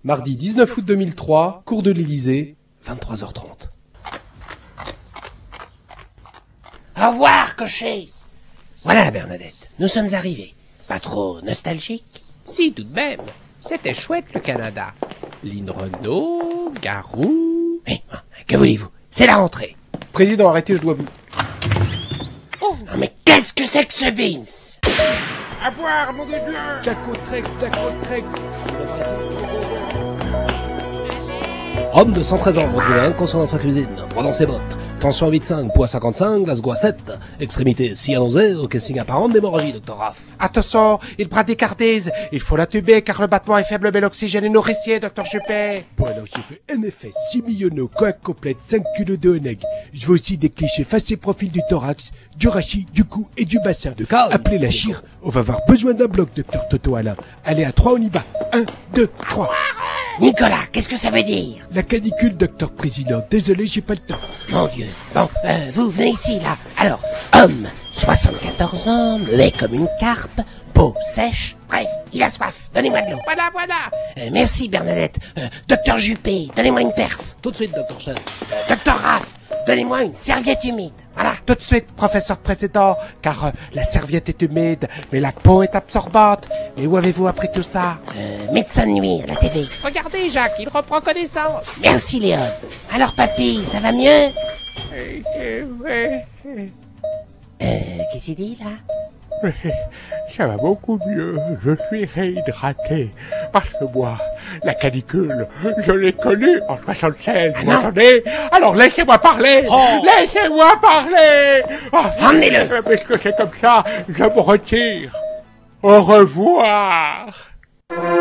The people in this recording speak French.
Mardi 19 août 2003, cours de l'Élysée, 23h30. Au revoir, cocher. Voilà, Bernadette, nous sommes arrivés. Pas trop nostalgique? Si, tout de même. C'était chouette, le Canada. Lynn Renault, Garou... Eh, que voulez-vous? C'est la rentrée. Président, arrêtez, je dois vous... Oh, mais qu'est-ce que c'est que ce beans? À boire, mon Dieu! Dacotrex. Homme de 113 ans, retrouvé inconscient dans sa cuisine, droit dans ses bottes. Tension 8,5, poids 55, Glasgow 7. Extrémité cyanosée, au casing apparent d'hémorragie, Dr. Raff. Attention, il bras décardise. Il faut la tuber car le battement est faible mais l'oxygène est nourricier, Dr. Juppé. Bon alors j'ai fait MFS, 6 millionaux, coac complète, 5 kilos de oneg. Je veux aussi des clichés face et profil du thorax, du rachis, du cou et du bassin. De calme. Appelez la chire, on va avoir besoin d'un bloc, Dr. Toto Alain. Allez, à 3 on y va. 1, 2, 3. Nicolas, qu'est-ce que ça veut dire? La canicule, Docteur Président. Désolé, j'ai pas le temps. Mon Dieu. Bon, vous venez ici, là. Alors, homme, 74 ans, muet comme une carpe, peau sèche, bref, il a soif. Donnez-moi de l'eau. Voilà. Merci, Bernadette. Docteur Juppé, donnez-moi une perf. Tout de suite, Dr. Chen. Docteur Raff, donnez-moi une serviette humide. Voilà. Tout de suite, professeur président, car la serviette est humide, mais la peau est absorbante. Mais où avez-vous appris tout ça? Médecin de nuit à la TV. Regardez, Jacques, il reprend connaissance. Merci, Léon. Alors, papy, ça va mieux? Qu'est-ce qu'il dit, là? Ça va beaucoup mieux, je suis réhydraté. Parce que moi, la canicule, je l'ai connue en 76, vous entendez? Alors laissez-moi parler! Laissez-moi parler! Emmenez-le! Puisque c'est comme ça, je me retire. Au revoir!